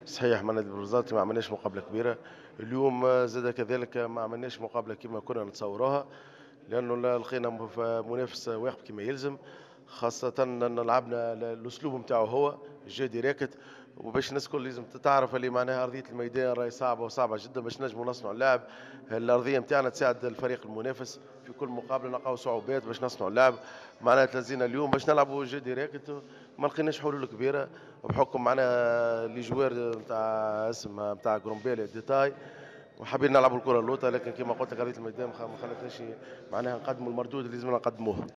صحيح معناها بالرياضات ما عملناش مقابلة كبيرة، اليوم زاد كذلك ما عملناش مقابلة كيما كنا نتصوروها، لأنه لقينا منافس واقف كيما يلزم، خاصة أن لعبنا الأسلوب نتاعو هو جا ديريكت، وباش الناس الكل لازم تعرف اللي معناها أرضية الميدان راهي صعبة وصعبة جدا باش نجموا نصنعوا اللعب، الأرضية نتاعنا تساعد الفريق المنافس في كل مقابلة نلقاو صعوبات باش نصنعوا اللعب، معناها تلزينا اليوم باش نلعبوا جا ديريكت ما لقيناش حلول كبيرة بحكم معناها لي جوار نتاع اسم نتاع جرومبيلي ديتاي وحابين نلعبوا الكرة اللوطة لكن كما قلت لك أرضية الميدان ما خلتناش معناها نقدموا المردود اللي لازمنا نقدموه.